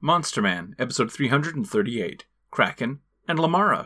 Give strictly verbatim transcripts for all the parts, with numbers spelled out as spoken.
Monster Man, episode three hundred thirty-eight, Kraken and Lamara.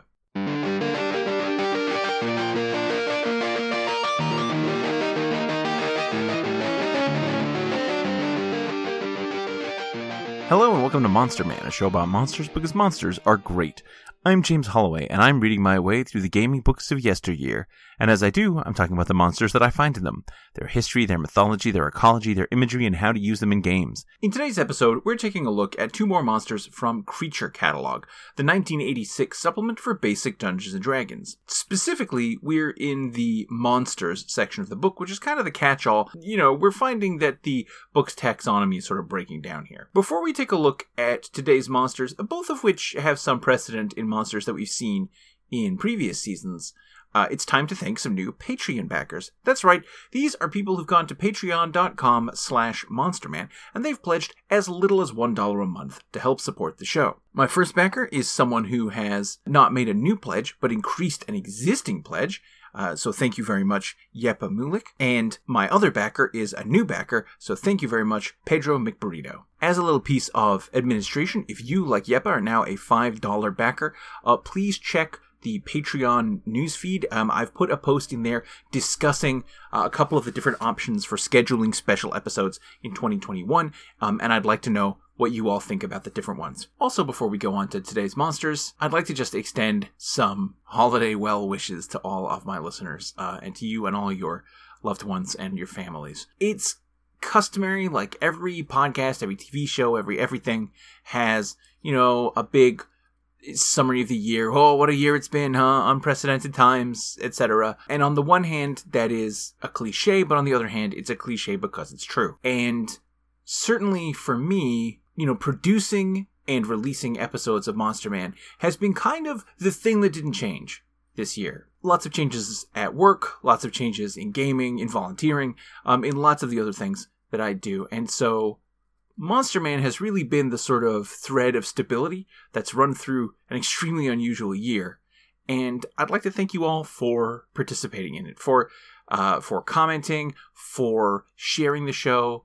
Hello and welcome to Monster Man, a show about monsters because monsters are great. I'm James Holloway, and I'm reading my way through the gaming books of yesteryear. And as I do, I'm talking about the monsters that I find in them, their history, their mythology, their ecology, their imagery, and how to use them in games. In today's episode, we're taking a look at two more monsters from Creature Catalog, the nineteen eighty-six supplement for basic Dungeons and Dragons. Specifically, we're in the monsters section of the book, which is kind of the catch-all. You know, we're finding that the book's taxonomy is sort of breaking down here. Before we take a look at today's monsters, both of which have some precedent in monsters that we've seen in previous seasons, uh, it's time to thank some new Patreon backers. That's right, these are people who've gone to patreon.com slash monsterman, and they've pledged as little as one dollar a month to help support the show. My first backer is someone who has not made a new pledge, but increased an existing pledge. Uh, so thank you very much, Yepa Mulik. And my other backer is a new backer, so thank you very much, Pedro McBurrito. As a little piece of administration, if you, like Yepa, are now a five dollar backer, uh, please check the Patreon newsfeed. Um, I've put a post in there discussing uh, a couple of the different options for scheduling special episodes in twenty twenty-one, um, and I'd like to know what you all think about the different ones. Also, before we go on to today's monsters, I'd like to just extend some holiday well wishes to all of my listeners, uh, and to you and all your loved ones and your families. It's customary, like every podcast, every T V show, every everything has, you know, a big summary of the year. Oh, what a year it's been, huh? Unprecedented times, et cetera. And on the one hand, that is a cliche, but on the other hand, it's a cliche because it's true. And certainly for me, you know, producing and releasing episodes of Monster Man has been kind of the thing that didn't change this year. Lots of changes at work, lots of changes in gaming, in volunteering, um, in lots of the other things that I do. And so Monster Man has really been the sort of thread of stability that's run through an extremely unusual year. And I'd like to thank you all for participating in it, for uh, for commenting, for sharing the show,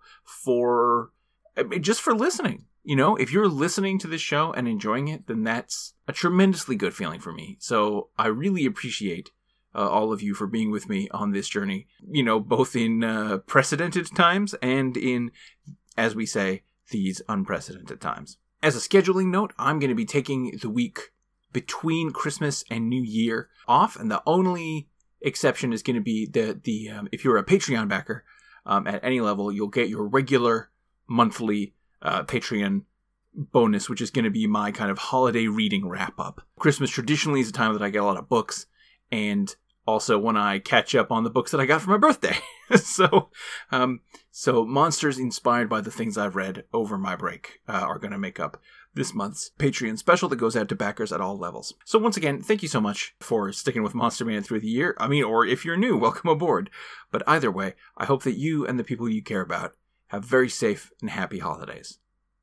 for just for listening. You know, if you're listening to this show and enjoying it, then that's a tremendously good feeling for me. So I really appreciate uh, all of you for being with me on this journey, you know, both in uh, precedented times and in, as we say, these unprecedented times. As a scheduling note, I'm going to be taking the week between Christmas and New Year off, and the only exception is going to be the, the um, if you're a Patreon backer um, at any level, you'll get your regular monthly uh, Patreon bonus, which is going to be my kind of holiday reading wrap-up. Christmas traditionally is a time that I get a lot of books, and also when I catch up on the books that I got for my birthday. so um, so monsters inspired by the things I've read over my break uh, are going to make up this month's Patreon special that goes out to backers at all levels. So once again, thank you so much for sticking with Monster Man through the year. I mean, or if you're new, welcome aboard. But either way, I hope that you and the people you care about have very safe and happy holidays.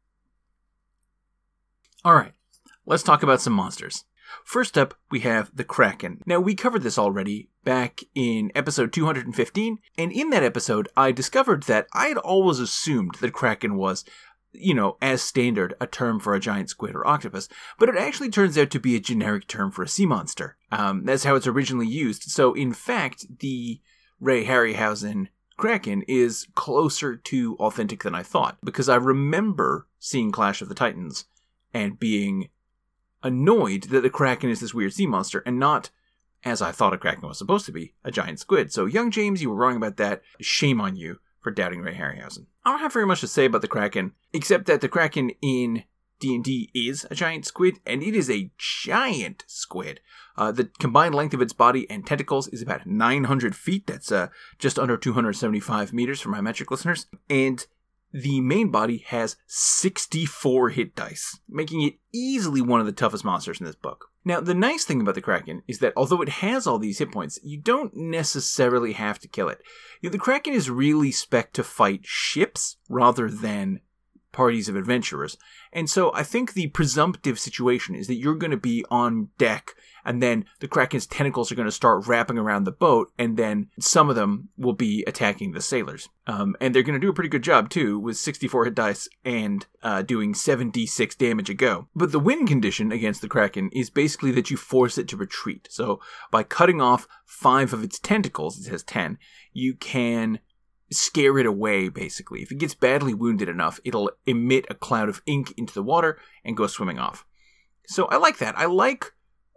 Alright, let's talk about some monsters. First up, we have the Kraken. Now, we covered this already back in episode two hundred fifteen, and in that episode, I discovered that I had always assumed that Kraken was, you know, as standard, a term for a giant squid or octopus, but it actually turns out to be a generic term for a sea monster. Um, that's how it's originally used. So, in fact, the Ray Harryhausen Kraken is closer to authentic than I thought, because I remember seeing Clash of the Titans and being annoyed that the Kraken is this weird sea monster and not, as I thought a Kraken was supposed to be, a giant squid. So, young James, you were wrong about that. Shame on you for doubting Ray Harryhausen. I don't have very much to say about the Kraken, except that the Kraken in D and D is a giant squid, and it is a giant squid. Uh, the combined length of its body and tentacles is about nine hundred feet. That's uh, just under two hundred seventy-five meters for my metric listeners. And the main body has sixty-four hit dice, making it easily one of the toughest monsters in this book. Now, the nice thing about the Kraken is that although it has all these hit points, you don't necessarily have to kill it. You know, the Kraken is really spec'd to fight ships rather than parties of adventurers. And so I think the presumptive situation is that you're going to be on deck, and then the Kraken's tentacles are going to start wrapping around the boat, and then some of them will be attacking the sailors. Um, and they're going to do a pretty good job, too, with sixty-four hit dice and uh, doing seven d six damage a go. But the win condition against the Kraken is basically that you force it to retreat. So by cutting off five of its tentacles, it has ten, you can scare it away, basically. If it gets badly wounded enough, it'll emit a cloud of ink into the water and go swimming off. So I like that. I like,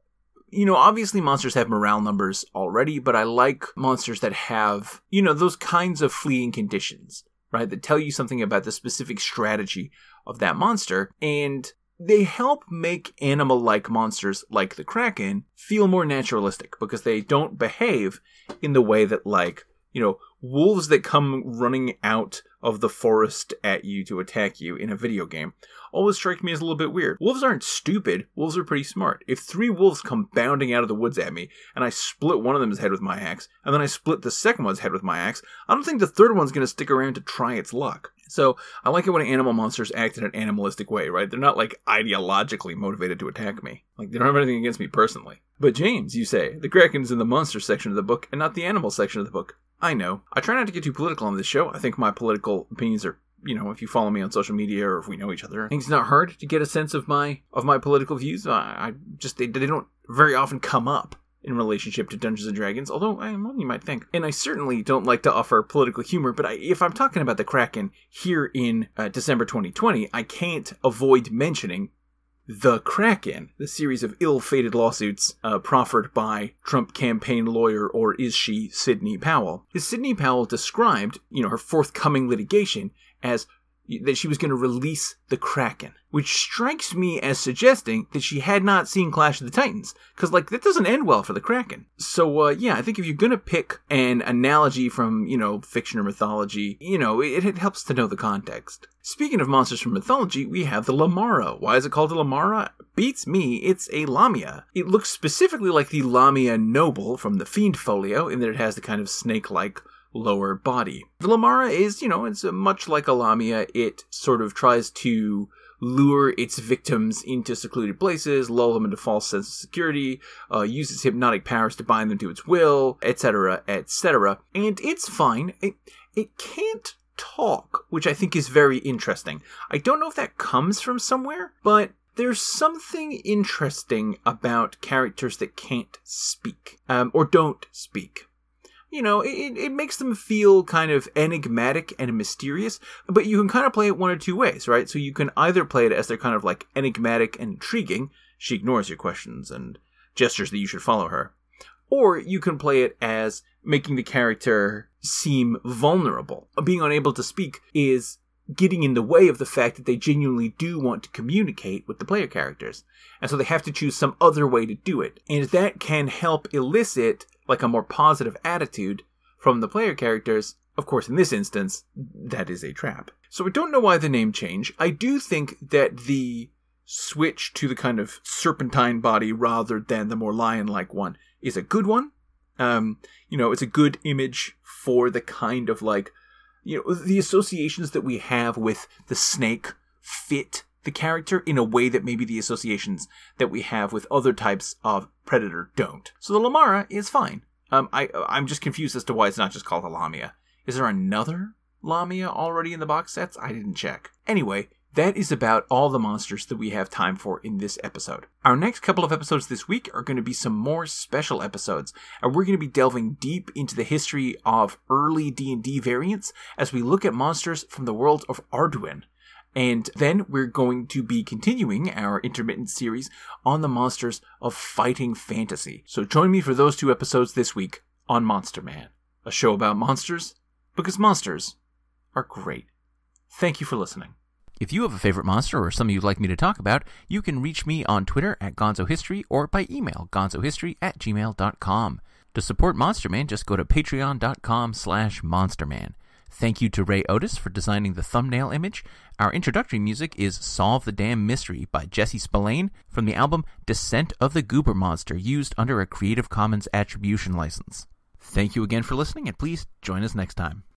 you know, obviously monsters have morale numbers already, but I like monsters that have, you know, those kinds of fleeing conditions, right? That tell you something about the specific strategy of that monster, and they help make animal-like monsters like the Kraken feel more naturalistic, because they don't behave in the way that, like, you know, wolves that come running out of the forest at you to attack you in a video game always strike me as a little bit weird. Wolves aren't stupid. Wolves are pretty smart. If three wolves come bounding out of the woods at me, and I split one of them's head with my axe, and then I split the second one's head with my axe, I don't think the third one's going to stick around to try its luck. So I like it when animal monsters act in an animalistic way, right? They're not, like, ideologically motivated to attack me. Like, they don't have anything against me personally. But James, you say, the Kraken's in the monster section of the book and not the animal section of the book. I know. I try not to get too political on this show. I think my political opinions are, you know, if you follow me on social media or if we know each other, I think it's not hard to get a sense of my of my political views. I, I just, they, they don't very often come up in relationship to Dungeons and Dragons, although, well, you might think. And I certainly don't like to offer political humor, but I, if I'm talking about the Kraken here in uh, December twenty twenty, I can't avoid mentioning The Kraken, the series of ill-fated lawsuits uh, proffered by Trump campaign lawyer, or is she, Sidney Powell. Is Sidney Powell described, you know, her forthcoming litigation as that she was going to release the Kraken, which strikes me as suggesting that she had not seen Clash of the Titans, because, like, that doesn't end well for the Kraken. So, uh, yeah, I think if you're going to pick an analogy from, you know, fiction or mythology, you know, it, it helps to know the context. Speaking of monsters from mythology, we have the Lamara. Why is it called a Lamara? Beats me, it's a Lamia. It looks specifically like the Lamia Noble from the Fiend Folio, in that it has the kind of snake-like lower body. The Lamara is, you know, it's much like a Lamia. It sort of tries to lure its victims into secluded places, lull them into false sense of security, uh, uses hypnotic powers to bind them to its will, et cetera, et cetera. And it's fine. It, it can't talk, which I think is very interesting. I don't know if that comes from somewhere, but there's something interesting about characters that can't speak, um, or don't speak. You know, it, it makes them feel kind of enigmatic and mysterious, but you can kind of play it one or two ways, right? So you can either play it as they're kind of like enigmatic and intriguing. She ignores your questions and gestures that you should follow her. Or you can play it as making the character seem vulnerable. Being unable to speak is getting in the way of the fact that they genuinely do want to communicate with the player characters. And so they have to choose some other way to do it. And that can help elicit like a more positive attitude from the player characters. Of course, in this instance, that is a trap. So I don't know why the name change. I do think that the switch to the kind of serpentine body rather than the more lion-like one is a good one. Um, you know, it's a good image for the kind of like, you know, the associations that we have with the snake fit the character in a way that maybe the associations that we have with other types of predator don't. So the Lamara is fine. Um, I, I'm just confused as to why it's not just called a Lamia. Is there another Lamia already in the box sets? I didn't check. Anyway, that is about all the monsters that we have time for in this episode. Our next couple of episodes this week are going to be some more special episodes, and we're going to be delving deep into the history of early D and D variants as we look at monsters from the world of Arduin. And then we're going to be continuing our intermittent series on the monsters of fighting fantasy. So join me for those two episodes this week on Monster Man, a show about monsters because monsters are great. Thank you for listening. If you have a favorite monster or something you'd like me to talk about, you can reach me on Twitter at GonzoHistory or by email gonzohistory at gmail dot com. To support Monster Man, just go to patreon.com slash monsterman. Thank you to Ray Otis for designing the thumbnail image. Our introductory music is Solve the Damn Mystery by Jesse Spillane from the album Descent of the Goober Monster, used under a Creative Commons Attribution license. Thank you again for listening, and please join us next time.